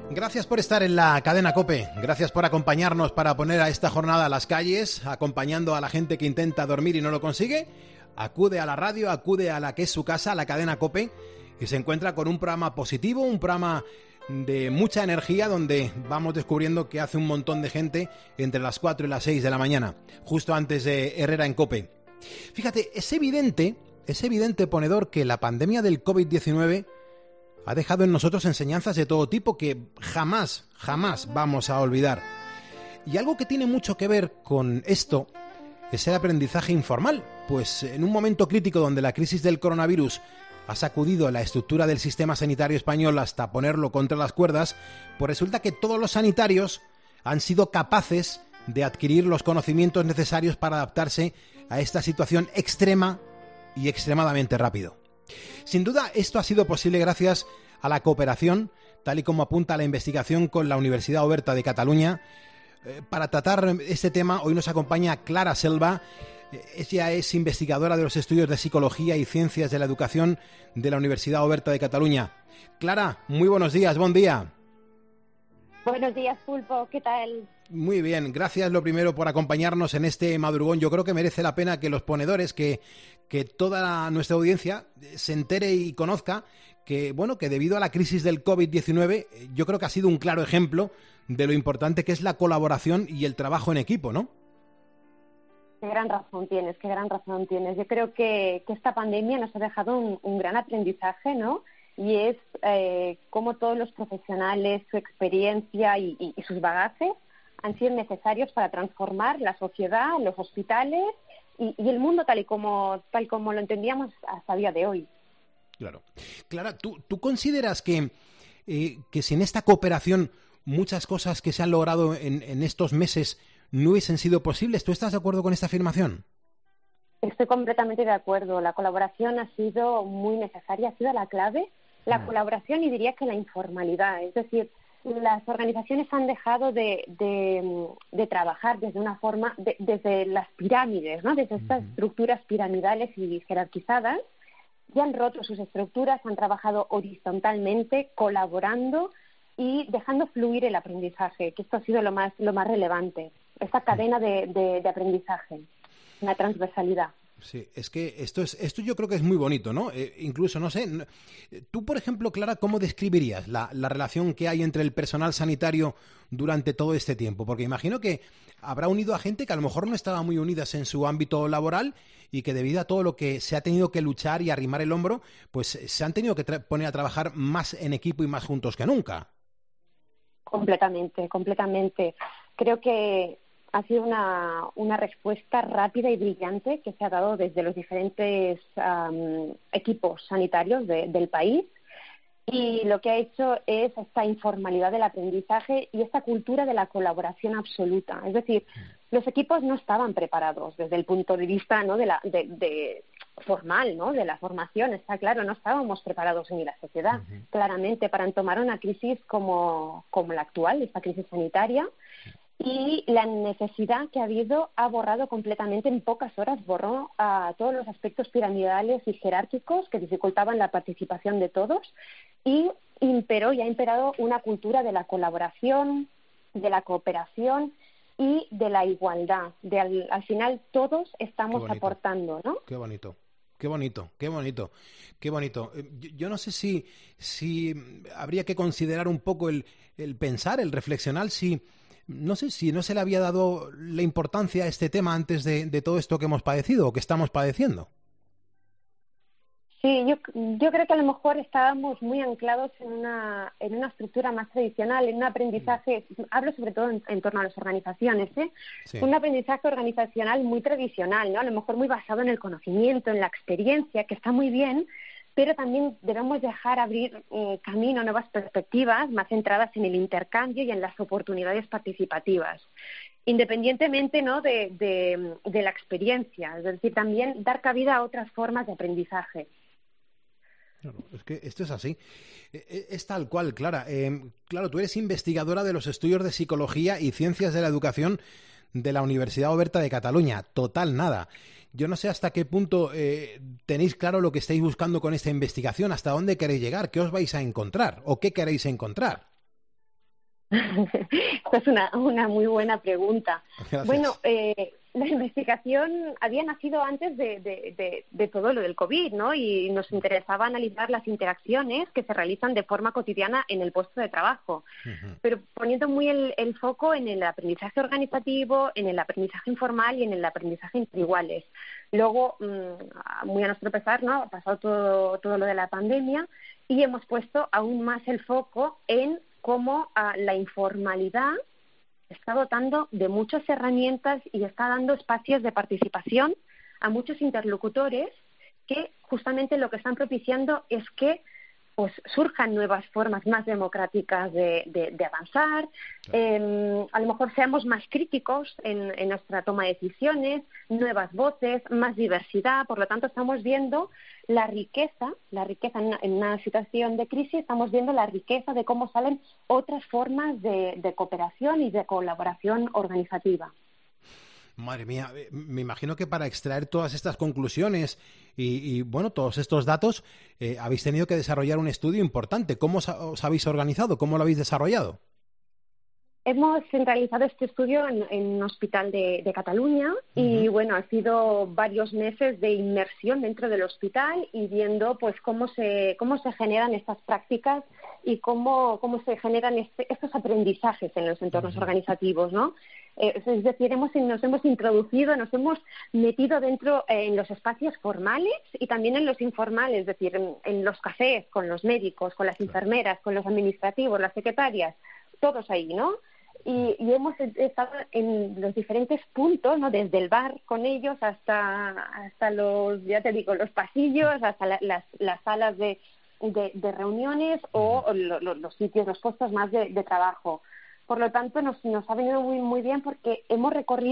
Gracias por estar en la cadena COPE, gracias por acompañarnos para poner a esta jornada a las calles, acompañando a la gente que intenta dormir y no lo consigue. Acude a la radio, acude a la que es su casa, a la cadena COPE, y se encuentra con un programa positivo, un programa de mucha energía, donde vamos descubriendo que hace un montón de gente entre las 4 y las 6 de la mañana, justo antes de Herrera en COPE. Fíjate, es evidente, ponedor, que la pandemia del COVID-19 ha dejado en nosotros enseñanzas de todo tipo que jamás vamos a olvidar. Y algo que tiene mucho que ver con esto es el aprendizaje informal, pues en un momento crítico donde la crisis del coronavirus ha sacudido la estructura del sistema sanitario español hasta ponerlo contra las cuerdas, pues resulta que todos los sanitarios han sido capaces de adquirir los conocimientos necesarios para adaptarse a esta situación extrema y extremadamente rápido. Sin duda, esto ha sido posible gracias a la cooperación, tal y como apunta la investigación con la Universidad Oberta de Cataluña. Para tratar este tema, hoy nos acompaña Clara Selva. Ella es investigadora de los estudios de Psicología y Ciencias de la Educación de la Universidad Oberta de Cataluña. Clara, muy buenos días, buen día. Buenos días, Pulpo, ¿qué tal? Muy bien, gracias lo primero por acompañarnos en este madrugón. Yo creo que merece la pena que los ponedores, que toda nuestra audiencia se entere y conozca que, bueno, que debido a la crisis del COVID-19, yo creo que ha sido un claro ejemplo de lo importante que es la colaboración y el trabajo en equipo, ¿no? Qué gran razón tienes. Yo creo que esta pandemia nos ha dejado un gran aprendizaje, ¿no? Y es cómo todos los profesionales, su experiencia y sus bagajes han sido necesarios para transformar la sociedad, los hospitales y el mundo tal como lo entendíamos hasta el día de hoy. Claro. Clara, ¿tú consideras que sin esta cooperación muchas cosas que se han logrado en estos meses no hubiesen sido posibles? ¿Tú estás de acuerdo con esta afirmación? Estoy completamente de acuerdo. La colaboración ha sido muy necesaria, ha sido la clave. La colaboración y diría que la informalidad. Es decir, las organizaciones han dejado de trabajar desde una forma, desde las pirámides, ¿no? Desde estas estructuras piramidales y jerarquizadas, y han roto sus estructuras, han trabajado horizontalmente, colaborando y dejando fluir el aprendizaje, que esto ha sido lo más relevante, esta cadena de aprendizaje, la transversalidad. Sí, es que esto yo creo que es muy bonito, ¿no? Incluso, no sé, tú, por ejemplo, Clara, ¿cómo describirías la relación que hay entre el personal sanitario durante todo este tiempo? Porque imagino que habrá unido a gente que a lo mejor no estaba muy unidas en su ámbito laboral y que debido a todo lo que se ha tenido que luchar y arrimar el hombro, pues se han tenido que poner a trabajar más en equipo y más juntos que nunca. Completamente. Creo que ha sido una respuesta rápida y brillante que se ha dado desde los diferentes equipos sanitarios del país, y lo que ha hecho es esta informalidad del aprendizaje y esta cultura de la colaboración absoluta. Es decir, los equipos no estaban preparados desde el punto de vista, ¿no?, de formal, ¿no?, de la formación, está claro, no estábamos preparados ni la sociedad, claramente, para tomar una crisis como la actual, esta crisis sanitaria. Y la necesidad que ha habido ha borrado completamente, en pocas horas borró a todos los aspectos piramidales y jerárquicos que dificultaban la participación de todos, y ha imperado una cultura de la colaboración, de la cooperación y de la igualdad. Al final todos estamos aportando, ¿no? Qué bonito. Yo no sé si habría que considerar un poco el pensar, el reflexionar, no sé si no se le había dado la importancia a este tema antes de todo esto que hemos padecido o que estamos padeciendo. Sí, yo creo que a lo mejor estábamos muy anclados en una estructura más tradicional, en un aprendizaje, hablo sobre todo en torno a las organizaciones, Sí. Un aprendizaje organizacional muy tradicional, ¿no? A lo mejor muy basado en el conocimiento, en la experiencia, que está muy bien, pero también debemos dejar abrir camino a nuevas perspectivas más centradas en el intercambio y en las oportunidades participativas, independientemente, ¿no?, de la experiencia, es decir, también dar cabida a otras formas de aprendizaje. Claro, es que esto es así. Es tal cual, Clara. Claro, tú eres investigadora de los estudios de Psicología y Ciencias de la Educación de la Universidad Oberta de Cataluña. Total nada. Yo no sé hasta qué punto tenéis claro lo que estáis buscando con esta investigación, hasta dónde queréis llegar, qué os vais a encontrar o qué queréis encontrar. Esta es una muy buena pregunta. Gracias. Bueno, la investigación había nacido antes de todo lo del COVID, ¿no? Y nos interesaba analizar las interacciones que se realizan de forma cotidiana en el puesto de trabajo, pero poniendo muy el foco en el aprendizaje organizativo, en el aprendizaje informal y en el aprendizaje entre iguales. Luego, muy a nuestro pesar, ¿no? Ha pasado todo lo de la pandemia y hemos puesto aún más el foco en cómo la informalidad está dotando de muchas herramientas y está dando espacios de participación a muchos interlocutores que justamente lo que están propiciando es que pues surjan nuevas formas más democráticas de avanzar, a lo mejor seamos más críticos en nuestra toma de decisiones, nuevas voces, más diversidad. Por lo tanto, estamos viendo la riqueza en una situación de crisis, estamos viendo la riqueza de cómo salen otras formas de cooperación y de colaboración organizativa. Madre mía, me imagino que para extraer todas estas conclusiones y bueno, todos estos datos, habéis tenido que desarrollar un estudio importante. ¿Cómo os habéis organizado? ¿Cómo lo habéis desarrollado? Hemos centralizado este estudio en un hospital de Cataluña y bueno, ha sido varios meses de inmersión dentro del hospital y viendo pues cómo se generan estas prácticas y cómo se generan estos aprendizajes en los entornos organizativos, ¿no? Es decir, nos hemos introducido, nos hemos metido dentro en los espacios formales y también en los informales, es decir, en los cafés, con los médicos, con las enfermeras, con los administrativos, las secretarias, todos ahí, ¿no? Y hemos estado en los diferentes puntos, ¿no? Desde el bar con ellos hasta los, ya te digo, los pasillos, hasta las salas de reuniones o los sitios, los puestos más de trabajo. Por lo tanto, nos ha venido muy, muy bien porque hemos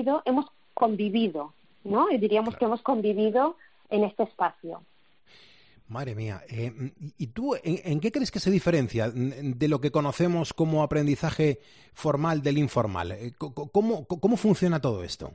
convivido, ¿no? Y diríamos que hemos convivido en este espacio. Madre mía. ¿Y tú en qué crees que se diferencia de lo que conocemos como aprendizaje formal del informal? ¿Cómo funciona todo esto?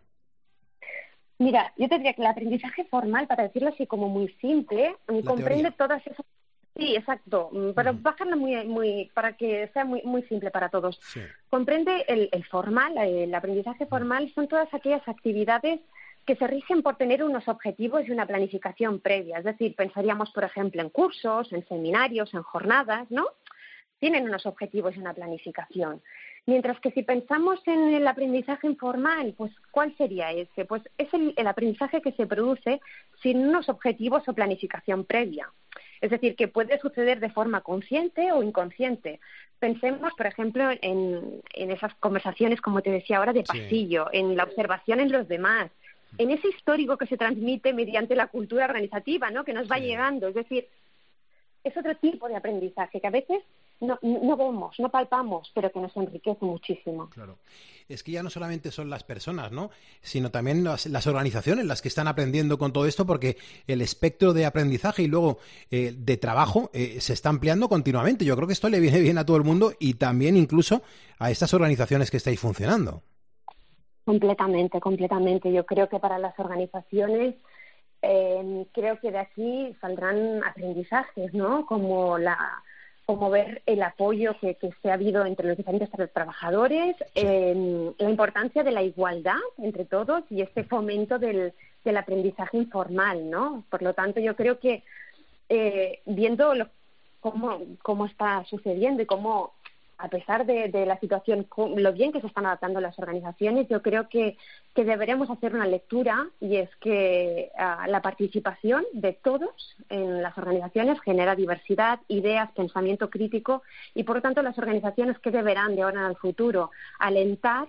Mira, yo te diría que el aprendizaje formal, para decirlo así como muy simple, comprende todas esas... Sí, exacto, para bajarlo muy para que sea muy, muy simple para todos. Sí. Comprende el formal, el aprendizaje formal, son todas aquellas actividades que se rigen por tener unos objetivos y una planificación previa. Es decir, pensaríamos, por ejemplo, en cursos, en seminarios, en jornadas, ¿no? Tienen unos objetivos y una planificación. Mientras que si pensamos en el aprendizaje informal, pues ¿cuál sería ese? Pues es el aprendizaje que se produce sin unos objetivos o planificación previa. Es decir, que puede suceder de forma consciente o inconsciente. Pensemos, por ejemplo, en esas conversaciones, como te decía ahora, de pasillo, en la observación en los demás, en ese histórico que se transmite mediante la cultura organizativa, ¿no? Que nos va llegando. Es decir, es otro tipo de aprendizaje que a veces no vemos, no palpamos, pero que nos enriquece muchísimo. Claro. Es que ya no solamente son las personas, ¿no? Sino también las organizaciones las que están aprendiendo con todo esto, porque el espectro de aprendizaje y luego de trabajo se está ampliando continuamente. Yo creo que esto le viene bien a todo el mundo y también incluso a estas organizaciones que estáis funcionando. Completamente. Yo creo que para las organizaciones creo que de aquí saldrán aprendizajes, ¿no? Como ver el apoyo que se ha habido entre los diferentes trabajadores, la importancia de la igualdad entre todos y este fomento del aprendizaje informal, ¿no? Por lo tanto, yo creo que viendo cómo está sucediendo y cómo, a pesar de la situación, lo bien que se están adaptando las organizaciones, yo creo que deberemos hacer una lectura y es que la participación de todos en las organizaciones genera diversidad, ideas, pensamiento crítico y, por lo tanto, las organizaciones que deberán de ahora en el futuro alentar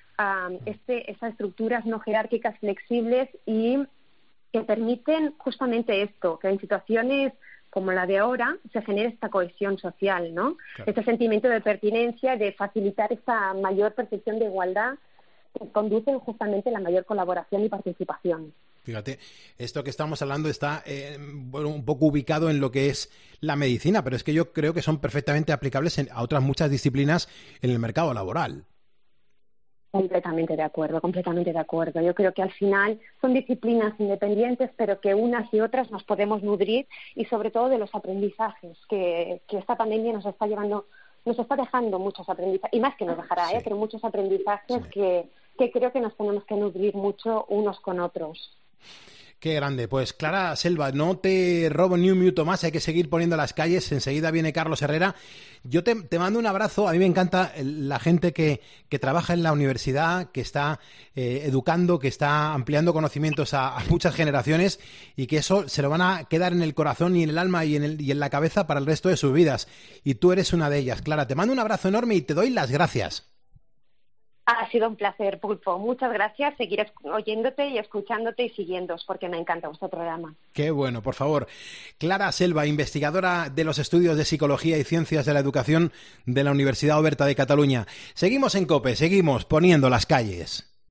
esas estructuras no jerárquicas flexibles y que permiten justamente esto, que en situaciones como la de ahora, se genera esta cohesión social, ¿no? Claro. Este sentimiento de pertinencia, de facilitar esta mayor percepción de igualdad que conducen justamente a la mayor colaboración y participación. Fíjate, esto que estamos hablando está un poco ubicado en lo que es la medicina, pero es que yo creo que son perfectamente aplicables a otras muchas disciplinas en el mercado laboral. Completamente de acuerdo. Yo creo que al final son disciplinas independientes, pero que unas y otras nos podemos nutrir y sobre todo de los aprendizajes que esta pandemia nos está llevando nos está dejando muchos aprendizajes, y más que nos dejará, sí. Pero muchos aprendizajes Sí. que creo que nos tenemos que nutrir mucho unos con otros. Qué grande. Pues Clara Selva, no te robo ni un minuto más, hay que seguir poniendo las calles. Enseguida viene Carlos Herrera. Yo te mando un abrazo. A mí me encanta la gente que trabaja en la universidad, que está educando, que está ampliando conocimientos a muchas generaciones, y que eso se lo van a quedar en el corazón y en el alma y en la cabeza para el resto de sus vidas. Y tú eres una de ellas. Clara, te mando un abrazo enorme y te doy las gracias. Ha sido un placer, Pulpo. Muchas gracias. Seguiré oyéndote y escuchándote y siguiéndoos, porque me encanta vuestro programa. Qué bueno, por favor. Clara Selva, investigadora de los estudios de Psicología y Ciencias de la Educación de la Universidad Oberta de Cataluña. Seguimos en COPE, seguimos poniendo las calles.